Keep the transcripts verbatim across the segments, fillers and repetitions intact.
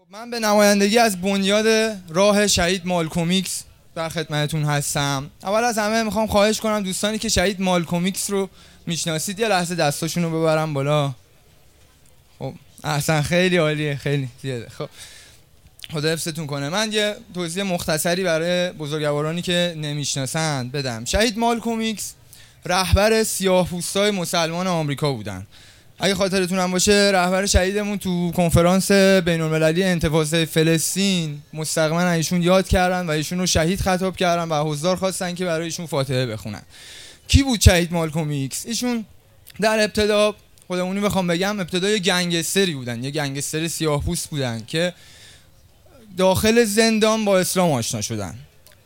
من به نمایندگی از بنیاد راه شهید مالکوم ایکس در خدمتتون هستم. اول از همه میخوام خواهش کنم دوستانی که شهید مالکوم ایکس رو میشناسید یه لحظه دستاشون رو ببرم بالا. خب احسن، خیلی عالیه، خیلی زیاده. خب خدا حفظتون کنه. من یه توضیح مختصری برای بزرگوارانی که نمیشناسند بدم. شهید مالکوم ایکس رهبر سیاه‌پوستای مسلمان آمریکا بودن. اگه خاطرتون هم باشه رهبر شهیدمون تو کنفرانس بین‌المللی انتفاضه فلسطین مستقیما ایشون یاد کردن و ایشون رو شهید خطاب کردن و حضار خواستن که برای ایشون فاتحه بخونن. کی بود شهید مالکوم ایکس؟ ایشون در ابتدا خودمونی بخوام بگم ابتدای گنگستری بودن، یه گنگستر سیاه‌پوست بودن که داخل زندان با اسلام آشنا شدن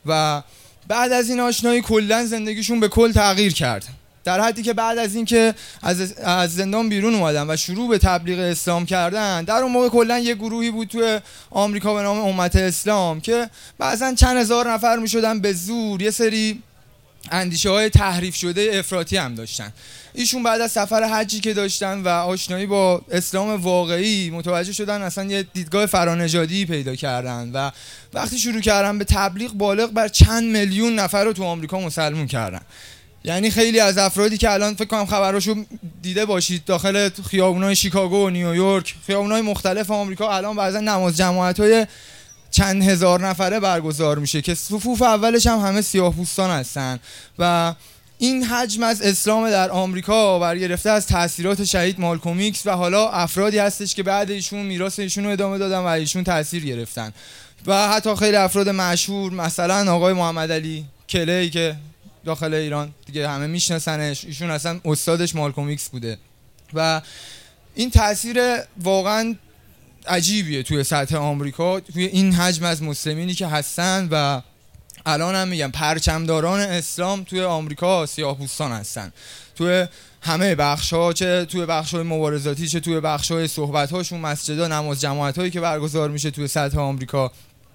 و بعد از این آشنایی کلا زندگیشون به کل تغییر کرد، در حدی که بعد از اینکه از از زندان بیرون اومدن و شروع به تبلیغ اسلام کردن، در اون موقع کلا یه گروهی بود تو آمریکا به نام امت اسلام که بعضا چند هزار نفر میشدن به زور، یه سری اندیشه های تحریف شده افراطی هم داشتن. ایشون بعد از سفر حجی که داشتن و آشنایی با اسلام واقعی متوجه شدن اصلا یه دیدگاه فرانژادی پیدا کردن و وقتی شروع کردن به تبلیغ بالغ بر چند میلیون نفر رو تو آمریکا مسلمون کردن. یعنی خیلی از افرادی که الان فکر کنم خبراشو دیده باشید داخل خیابونای شیکاگو و نیویورک، خیابونای مختلف آمریکا، الان بعضا نماز جماعت‌های چند هزار نفره برگزار میشه که صفوف اولش هم همه سیاه‌پوستان هستن و این حجم از اسلام در آمریکا برگرفته از تأثیرات شهید مالکوم ایکس و حالا افرادی هستش که بعد ایشون میراث ایشون رو ادامه دادن و ایشون تأثیر گرفتن و حتی خیلی افراد مشهور، مثلا آقای محمد علی کلی که داخل ایران دیگه همه میشناسنش، ایشون اصلا استادش مالکوم ایکس بوده و این تأثیر واقعا عجیبیه توی سطح آمریکا، توی این حجم از مسلمینی که هستن و الان هم میگم پرچمداران اسلام توی آمریکا سیاه‌پوستان هستن، توی همه بخش‌ها، چه توی بخش‌های مبارزاتی چه توی بخش‌های صحبت‌هاشون، مسجدها، نماز جماعت‌هایی که برگزار میشه توی سطح آمریکا.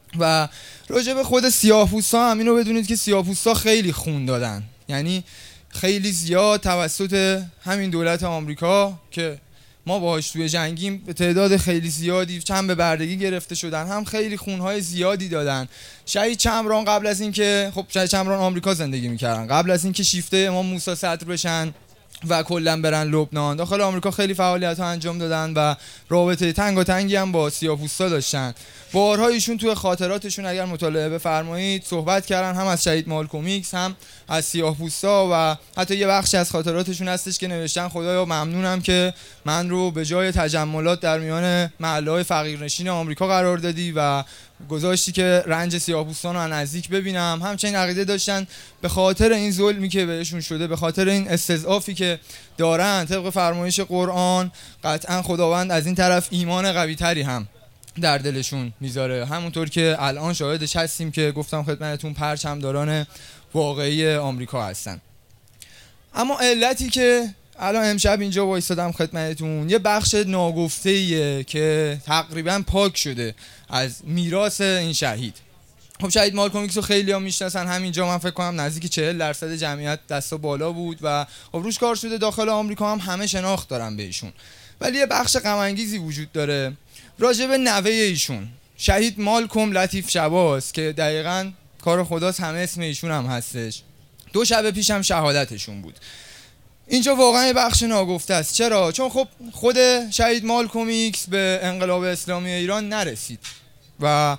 و راجع به خود سیاه‌پوستا هم اینو بدونید که سیاه‌پوستا خیلی خون دادن، یعنی خیلی زیاد توسط همین دولت آمریکا که ما باهاش توی جنگیم به تعداد خیلی زیادی چند به بردگی گرفته شدن، هم خیلی خونهای زیادی دادن. شهید چمران قبل از اینکه خب شهید چمران آمریکا زندگی میکردن، قبل از اینکه شیفته امام موسی صدر بشن و کلا برن لبنان، داخل آمریکا خیلی فعالیت ها انجام دادن و رابطه تنگاتنگی هم با سیاه‌پوستا داشتن. بارها ایشون توی خاطراتشون اگر مطالعه بفرمایید صحبت کردن هم از شهید مالکوم ایکس هم از سیاه‌پوستا و حتی یه بخشی از خاطراتشون هستش که نوشتن خدایا ممنونم که من رو به جای تجملات در میان محله‌های فقیرنشین آمریکا قرار دادی و گذاشتی که رنج سیاه‌پوستان رو از نزدیک ببینم. همچنین عقیده داشتن به خاطر این ظلمی که بهشون شده، به خاطر این استضعافی که دارن، طبق فرمایش قرآن قطعا خداوند از این طرف ایمان قوی تری هم در دلشون میذاره، همونطور که الان شاهدش هستیم که گفتم خدمتتون پرچمداران واقعی آمریکا هستن. اما علتی که الان امشب اینجا وایسادم خدمتتون یه بخش ناگفته‌ایه که تقریبا پاک شده از میراث این شهید. خب شهید مالکوم ایکس رو خیلی‌ها میشناسن، همینجا من فکر کنم نزدیک چهل درصد جمعیت دستا بالا بود و خب روش کار شده، داخل آمریکا هم همه شناخت دارن به ایشون. ولی یه بخش غم انگیزی وجود داره راجع به نوه ایشون، شهید مالکوم لطیف شباز، که دقیقاً کار خداست، همه اسم ایشون هم هستش. دو شب پیش هم شهادتشون بود. اینجا واقعا بخش ناگفته است. چرا؟ چون خب خود شهید مالکوم ایکس به انقلاب اسلامی ایران نرسید و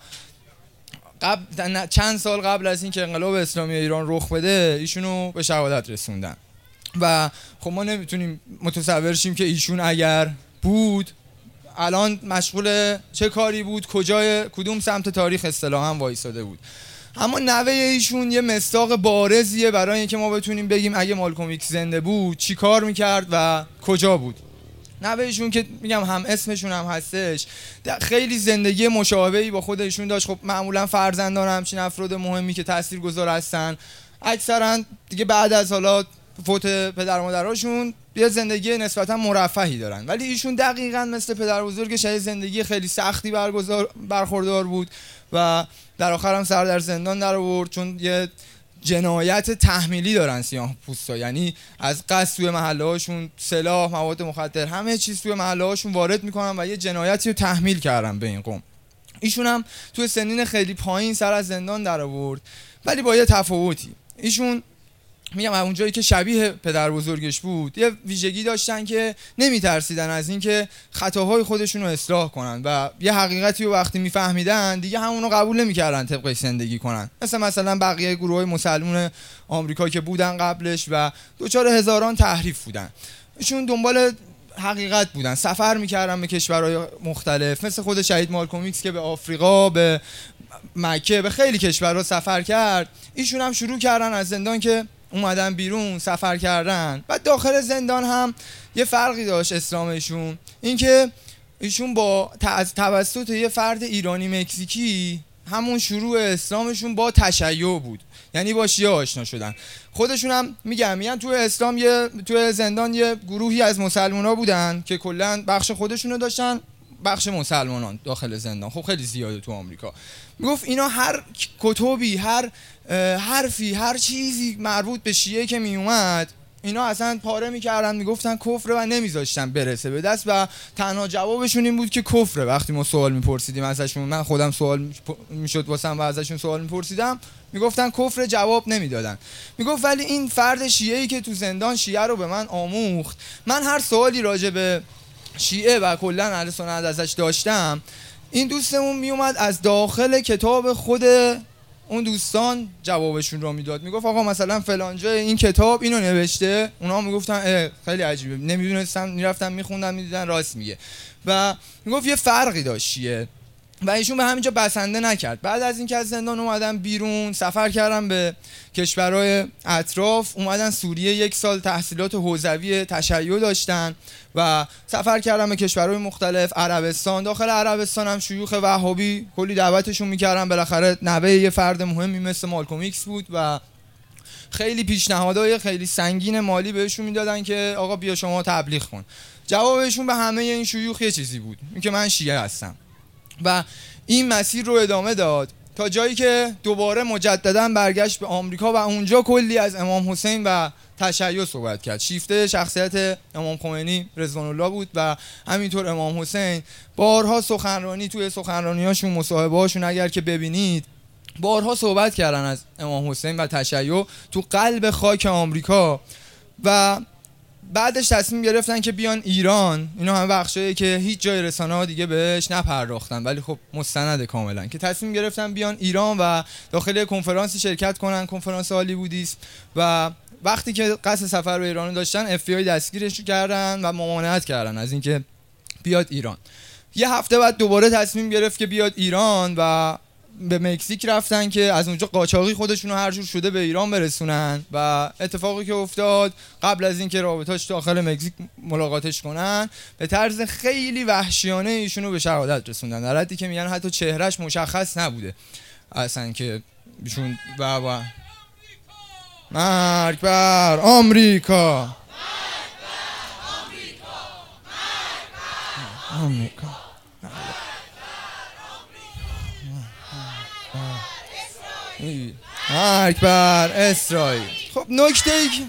قبل چند سال قبل از اینکه انقلاب اسلامی ایران رخ بده ایشونو به شهادت رسوندن و خب ما نمیتونیم متصور شیم که ایشون اگر بود الان مشغول چه کاری بود، کجای کدوم سمت تاریخ اصطلاحاً وایساده بود. اما نوه ایشون یه مصداق بارزیه برای اینکه ما بتونیم بگیم اگه مالکوم ایکس زنده بود چی کار میکرد و کجا بود. نوه ایشون که میگم هم اسمشون هم هستش، خیلی زندگی مشابهی با خود ایشون داشت. خب معمولا فرزندان همچین افراد مهمی که تاثیرگذار هستن اکثرا دیگه بعد از حالا فوت پدر و مادرشون یه زندگی نسبتا مرفهی دارن، ولی ایشون دقیقاً مثل پدر بزرگش یه زندگی خیلی سختی برگزار برخوردار بود و در آخر هم سر در زندان در آورد، چون یه جنایت تحمیلی دارن سیاه‌پوستا، یعنی از قصد توی محله‌هاشون سلاح، مواد مخدر، همه چیز توی محله‌هاشون وارد میکنن و یه جنایتی رو تحمیل کردن به این قوم. ایشون هم تو سنین خیلی پایین سر از زندان در آورد، ولی با یه تفاوتی. ایشون میگم اون جایی که شبیه پدر بزرگش بود یه ویژگی داشتن که نمیترسیدن از این که خطاهای خودشون رو اصلاح کنن و یه حقیقتی رو وقتی میفهمیدن دیگه همونو قبول نمیکردن طبقش زندگی کنن، مثل مثلا بقیه گروهای مسلمان آمریکا که بودن قبلش و دوچار هزاران تحریف بودن. ایشون دنبال حقیقت بودن، سفر میکردن به کشورهای مختلف، مثل خود شهید مالکوم ایکس که به آفریقا، به مکه، به خیلی کشورها سفر کرد. ایشون هم شروع کردن از زندان که اومدن بیرون سفر کردن. بعد داخل زندان هم یه فرقی داشت اسلامشون، اینکه ایشون با توسط یه فرد ایرانی مکزیکی همون شروع اسلامشون با تشیع بود، یعنی با شیعه آشنا شدن. خودشون هم میگم میگن تو اسلام یه تو زندان یه گروهی از مسلمان‌ها بودن که کلا بخش خودشونو داشتن، بخش مسلمانان داخل زندان خب خیلی زیاده تو آمریکا. میگفت اینا هر کتبی، هر حرفی، هر چیزی مربوط به شیعه که میومد اینا اصلا پاره میکردن، میگفتن کفره و نمیذاشتن برسه به دست و تنها جوابشون این بود که کفره. وقتی ما سوال میپرسیدیم ازشون، من خودم سوال میشد واسم و ازشون سوال میپرسیدم، میگفتن کفر، جواب نمیدادن. میگفت ولی این فرد شیعه‌ای که تو زندان شیعه رو به من آموخت، من هر سوالی راجع به شیعه و کلا اهل سنت ازش داشتم، این دوستمون میومد از داخل کتاب خود اون دوستان جوابشون رو میداد. میگفت آقا مثلا فلان جای این کتاب اینو نوشته، اونا میگفتن خیلی عجیبه، نمیدونستم، میرفتم میخوندم میدیدن راست میگه. و میگفت یه فرقی داشت شیعه و ایشون به همینجا بسنده نکرد. بعد از اینکه از زندان اومدن بیرون، سفر کردن به کشورهای اطراف، اومدن سوریه یک سال تحصیلات حوزوی تشیع داشتن و سفر کردن به کشورهای مختلف، عربستان. داخل عربستان هم شیوخ وهابی کلی دعوتشون میکردن، بالاخره نوه یه فرد مهمی مثل مالکوم ایکس بود و خیلی پیشنهادهای خیلی سنگین مالی بهشون میدادن که آقا بیا شما تبلیغ کن. جوابشون به همه این شیوخ یه چیزی بود، اینکه من شیعه هستم. و این مسیر رو ادامه داد تا جایی که دوباره مجددا برگشت به آمریکا و اونجا کلی از امام حسین و تشیع صحبت کرد. شیفته شخصیت امام خمینی رضوان الله بود و همینطور امام حسین. بارها سخنرانی، توی سخنرانیاشون، مصاحبه‌هاشون اگر که ببینید، بارها صحبت کردن از امام حسین و تشیع تو قلب خاک آمریکا. و بعدش تصمیم گرفتن که بیان ایران. اینا هم بخشایی که هیچ جای رسانه‌ها دیگه بهش نپرداختن، ولی خب مستند کاملا، که تصمیم گرفتن بیان ایران و داخل کنفرانسی شرکت کنن، کنفرانس هالیوودیست. و وقتی که قصد سفر به ایران داشتن، اف بی آی دستگیرش کردن و ممانعت کردن از اینکه بیاد ایران. یه هفته بعد دوباره تصمیم گرفت که بیاد ایران و به مکزیک رفتن که از اونجا قاچاقی خودشون رو هر جور شده به ایران برسونن. و اتفاقی که افتاد، قبل از اینکه رابطاش داخل مکزیک ملاقاتش کنن، به طرز خیلی وحشیانه ایشون رو به شهادت رسوندن، در حدی که میگن حتی چهرهش مشخص نبوده اصلا که ایشون و و مرگ بر آمریکا، آمریکا، مرگ بر اسرائیل. خب نکته ای که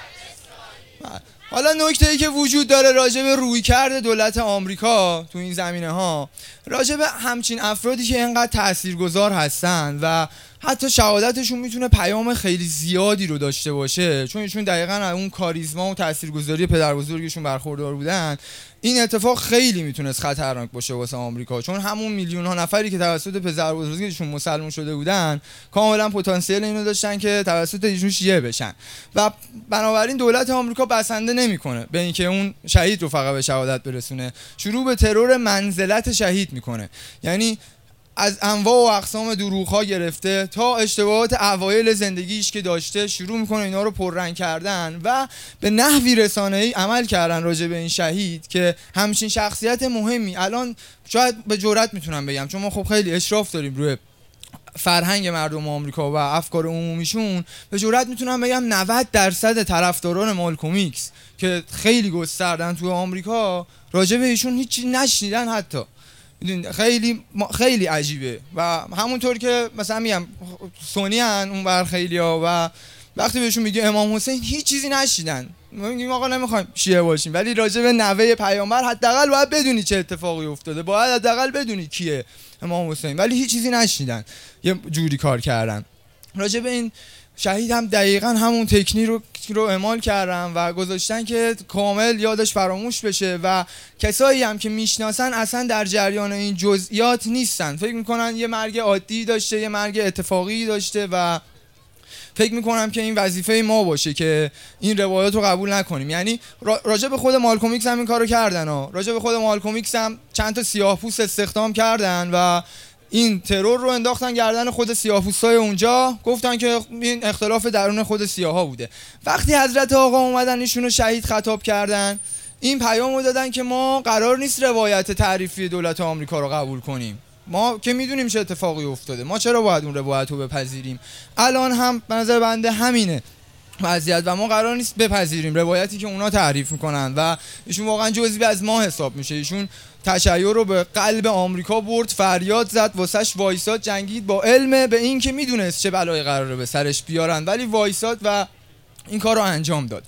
حالا نکته ای که وجود داره راجع به رویکرد دولت آمریکا تو این زمینه ها، راجع به همچین افرادی که اینقدر تاثیرگذار هستن و حتی شهادتشون میتونه پیام خیلی زیادی رو داشته باشه، چون ایشون دقیقاً اون کاریزما و تاثیرگذاری پدر بزرگشون برخوردار بودن. این اتفاق خیلی میتونست خطرناک باشه واسه آمریکا، چون همون میلیون ها نفری که توسط پدر بزرگشون مسلمان شده بودن کاملا پتانسیل اینو داشتن که توسط ایشون شیعه بشن. و بنابراین دولت آمریکا بسنده نمیکنه به اینکه اون شهید رو فقط به شهادت برسونه، شروع به ترور منزلت شهید میکنه. یعنی از انواع و اقسام دروغ‌ها گرفته تا اشتباهات اوایل زندگیش که داشته، شروع میکنه اینا رو پررنگ کردن و به نحوی رسانه‌ای عمل کردن راجع به این شهید که همچین شخصیت مهمی، الان شاید به جرئت میتونم بگم، چون ما خب خیلی اشراف داریم روی فرهنگ مردم آمریکا و افکار عمومیشون، به جرئت میتونم بگم نود درصد طرفداران مالکوم ایکس که خیلی گستردن تو آمریکا راجع به ایشون هیچی نشنیدن. حتی خیلی خیلی عجیبه. و همونطور که مثلا میگم سنی ان اون بر خیلیا و وقتی بهشون میگه امام حسین هیچ چیزی نشیدن، ما میگیم آقا نمیخوایم شیعه باشیم، ولی راجع به نوه پیامبر حداقل باید بدونی چه اتفاقی افتاده، باید حداقل بدونی کیه امام حسین، ولی هیچ چیزی نشنیدن، یه جوری کار کردن. راجع به این شهید هم دقیقاً همون تکنیک رو رو اعمال کردن و گذاشتن که کامل یادش فراموش بشه و کسایی هم که میشناسن اصلا در جریان این جزئیات نیستن، فکر میکنن یه مرگ عادی داشته، یه مرگ اتفاقی داشته و فکر میکنم که این وظیفه ما باشه که این روایات رو قبول نکنیم. یعنی راجع به خود مالکوم ایکس هم این کارو کردن ها، راجع به خود مالکوم ایکس هم چند تا سیاه‌پوست استخدام کردن و این ترور رو انداختن گردن خود سیاه‌پوستای اونجا، گفتن که این اختلاف درون خود سیاها بوده. وقتی حضرت آقا اومدن ایشون رو شهید خطاب کردن، این پیام رو دادن که ما قرار نیست روایت تعریفی دولت آمریکا رو قبول کنیم، ما که میدونیم چه اتفاقی افتاده، ما چرا باید اون روایت رو بپذیریم؟ الان هم به نظر بنده همینه وضعیت و ما قرار نیست بپذیریم روایتی که اونا تعریف میکنن و ایشون واقعا جزئی از ما حساب میشه. ایشون تشیع رو به قلب آمریکا برد، فریاد زد، واسش وایساد، جنگید با علم به این که میدونست چه بلایی قراره به سرش بیارن، ولی وایساد و این کار رو انجام داد.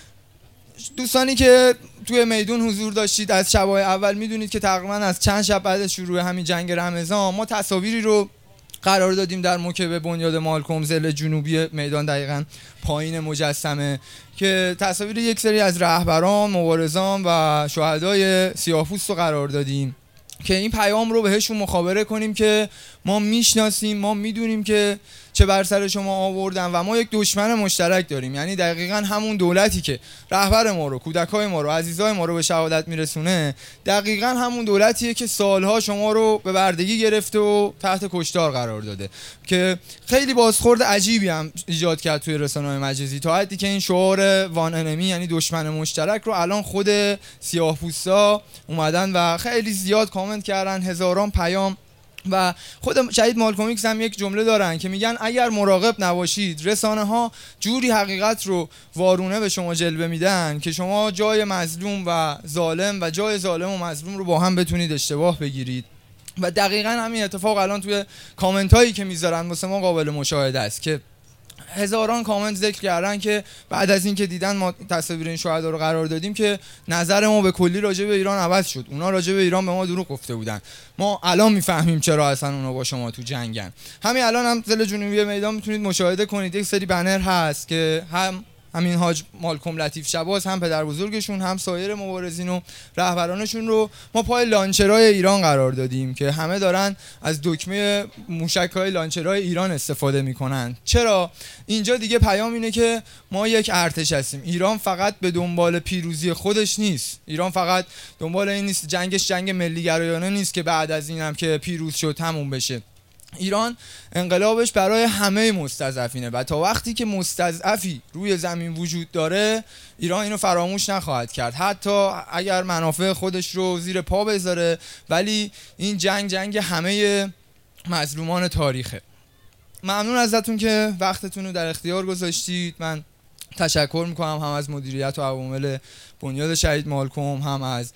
دوستانی که توی میدون حضور داشتید از شبای اول میدونید که تقریبا از چند شب بعد شروع همین جنگ رمضان ما تصاویری رو قرار دادیم در موکب بنیاد مالکوم ضلع جنوبی میدان، دقیقاً پایین مجسمه، که تصاویر یک سری از رهبران، مبارزان و شهدای سیاه‌پوست رو قرار دادیم که این پیام رو بهشون مخابره کنیم که ما میشناسیم، ما میدونیم که چه بر سر شما آوردن و ما یک دشمن مشترک داریم. یعنی دقیقاً همون دولتی که رهبر ما رو، کودکای ما رو، عزیزای ما رو به شهادت میرسونه، دقیقاً همون دولتیه که سالها شما رو به بردگی گرفته و تحت کشتار قرار داده، که خیلی بازخورد عجیبی هم ایجاد کرد توی رسانه‌های مجازی، تا حدی که این شعار وان انمی یعنی دشمن مشترک رو الان خود سیاه‌پوستا اومدن و خیلی زیاد کامنت کردن، هزاران پیام. و خود شهید مالکوم ایکس هم یک جمله دارن که میگن اگر مراقب نباشید رسانه ها جوری حقیقت رو وارونه به شما جلوه میدن که شما جای مظلوم و ظالم و جای ظالم و مظلوم رو با هم بتونید اشتباه بگیرید. و دقیقاً همین اتفاق الان توی کامنت هایی که میذارن واسه ما قابل مشاهده است که هزاران کامنت ذکر کردن که بعد از اینکه دیدن ما تصاویر این شهدا رو قرار دادیم که نظر ما به کلی راجع به ایران عوض شد. اونا راجع به ایران به ما دروغ گفته بودن، ما الان میفهمیم چرا اصلا اونا با شما تو جنگن. همین الان هم ضلع جنوبی میدان میتونید مشاهده کنید، یک سری بنر هست که هم همین حاج مالکوم لطیف شباز، هم پدر بزرگشون، هم سایر مبارزین و رهبرانشون رو ما پای لانچرهای ایران قرار دادیم که همه دارن از دکمه موشک‌های لانچرهای ایران استفاده میکنن. چرا؟ اینجا دیگه پیام اینه که ما یک ارتش هستیم. ایران فقط به دنبال پیروزی خودش نیست، ایران فقط دنبال این نیست، جنگش جنگ ملی گرایانه نیست که بعد از اینم که پیروز شد تموم بشه. ایران انقلابش برای همه مستضعفینه و تا وقتی که مستضعفی روی زمین وجود داره ایران اینو فراموش نخواهد کرد، حتی اگر منافع خودش رو زیر پا بذاره، ولی این جنگ جنگ همه مظلومان تاریخه. ممنون ازتون که وقتتون رو در اختیار گذاشتید. من تشکر میکنم هم از مدیریت و عوامل بنیاد شهید مالکوم، هم از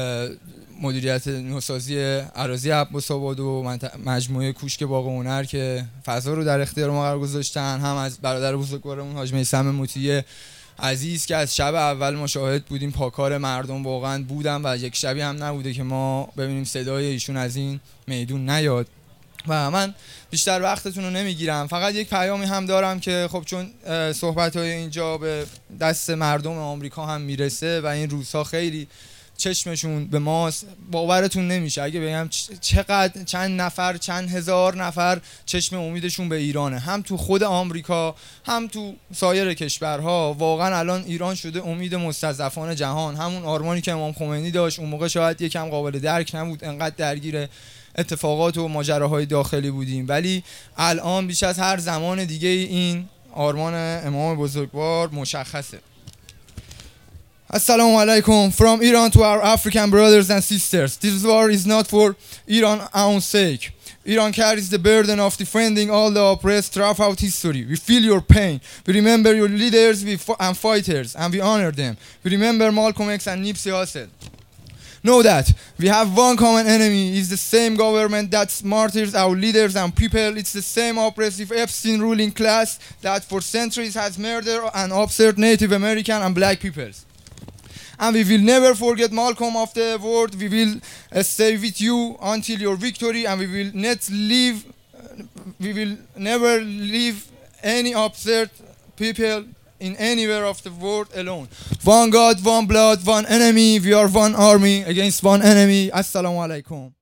مدیریت نوسازی اراضی عباس آباد و مجموعه کوشک باغ هنر که فضا رو در اختیار ما قرار گذاشتن، هم از برادر بزرگوارمون حاج میثم مطیع عزیز که از شب اول ما شاهد بودیم، پاکار مردم واقعا بودن و یک شبی هم نبوده که ما ببینیم صدای ایشون از این میدون نیاد. و من بیشتر وقتتون رو نمیگیرم، فقط یک پیامی هم دارم که خب چون صحبت‌های اینجا به دست مردم آمریکا هم میرسه و این روزها خیلی چشمشون به ماست، باورتون نمیشه اگه بگم چقدر چند نفر چند هزار نفر چشم امیدشون به ایرانه، هم تو خود آمریکا هم تو سایر کشورها. واقعا الان ایران شده امید مستضعفان جهان، همون آرمانی که امام خمینی داشت اون موقع شاید یکم قابل درک نبود، انقدر درگیر اتفاقات و ماجراهای داخلی بودیم، ولی الان بیش از هر زمان دیگه این آرمان امام بزرگوار مشخصه. Assalamu alaikum from Iran to our African brothers and sisters. This war is not for Iran's own sake. Iran carries the burden of defending all the oppressed throughout history. We feel your pain. We remember your leaders and fighters, and we honor them. We remember Malcolm X and Nipsey Hussle. Know that we have one common enemy. It's the same government that martyrs our leaders and people. It's the same oppressive Epstein ruling class that for centuries has murdered and observed Native American and black peoples. And we will never forget Malcolm of the world. We will uh, stay with you until your victory, and we will not leave. Uh, we will never leave any absurd people in anywhere of the world alone. One God, one blood, one enemy. We are one army against one enemy. Assalamu alaikum.